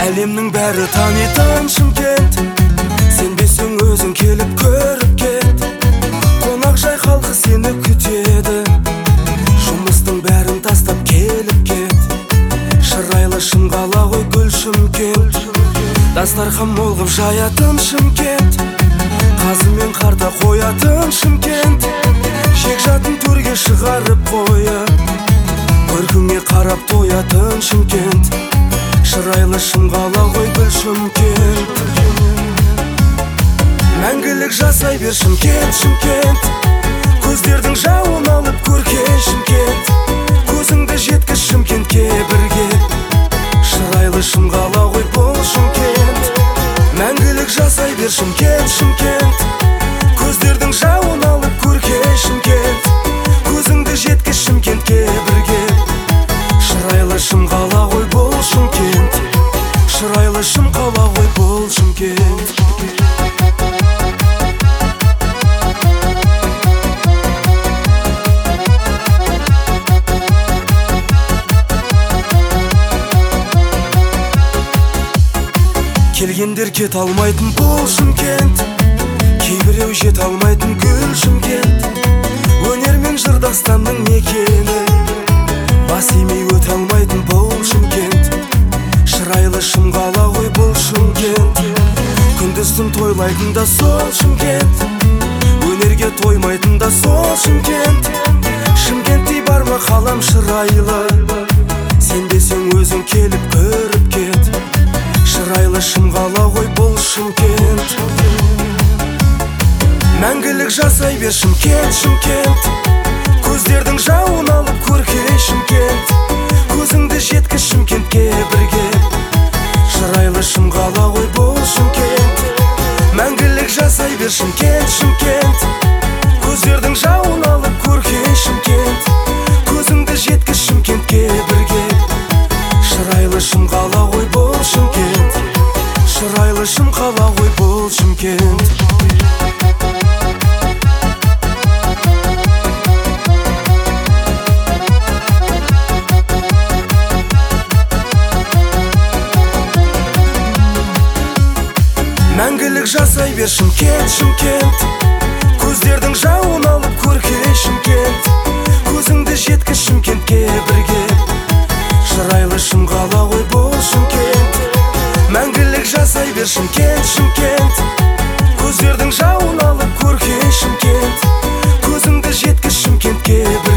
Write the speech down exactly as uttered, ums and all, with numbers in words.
Әлемнің бәрі танитын Шымкент, сенбесең өзің келіп көріп кет. Қонақжай халқы сені күтеді, жұмыстың бәрін тастап келіп кет. Шырайлы шымқала ғой гүл Шымкент, дастархан мол қып жаятын Шымкент, қазы мен қарта қоятын Шымкент, жекжатын төрге шығарып қойып, көркіңе қарап тоятын Шымкент. Шырайлы шымқала ғой гүл Шымкент, мәңгілік жасай бер Шымкент, Шымкент. Көздердің жауын алып көркей Шымкент, көзіңді жеткіз Шымкентке бірге. Шырайлы шымқала ғой бұл Шымкент, мәңгілік жасай бер Шымкент, Шымкент. Көздердің жауын алып көркей Шымкент, көзіңді жеткіз Шымкентке бірге. Шырайлы шымқала ғой бұл Шымкент, шырайлы шымқала ғой бұл Шымкент. Келгендер кет алмайтын бұл Шымкент, кейбіреу жет алмайтын гүл Шымкент. Өнер мен жыр дастанның мекені, бас имей өте алмайтын бұл Шымкент. Шырайлы шымқала ғой бұл Шымкент, күндіз-түн тойлайтын да сол Шымкент, өнерге тоймайтын да сол Шымкент. Шымкенттей бар ма қалам шырайлы, сенбесең өзің келіп көріп кет. Шырайлы шымқала ғой бұл Шымкент, мәңгілік жасай бер Шымкент, Шымкент. Көздердің жауын алып көркей Шымкент, көзіңді жеткіз Шымкентке бірге. Шырайлы шымқала ғой бұл Шымкент, мәңгілік жасай бер Шымкент, Шымкент. Көздердің жауын алып көркей Шымкент, көзіңді жеткіз Шымкентке бірге. Шырайлы шымқала ғой бұл Шымкент, шырайлы шымқала ғой бұл Шымкент. Мәңгілік жасай бер Шымкент, Шымкент. Көздердің жауын алып көркей Шымкент, көзіңді жеткіз Шымкентке бірге. Шырайлы шымқала ғой бұл Шымкент, мәңгілік жасай бер Шымкент, Шымкент. Көздердің жауын алып көркей Шымкент, көзіңді жеткіз Шымкентке бірге.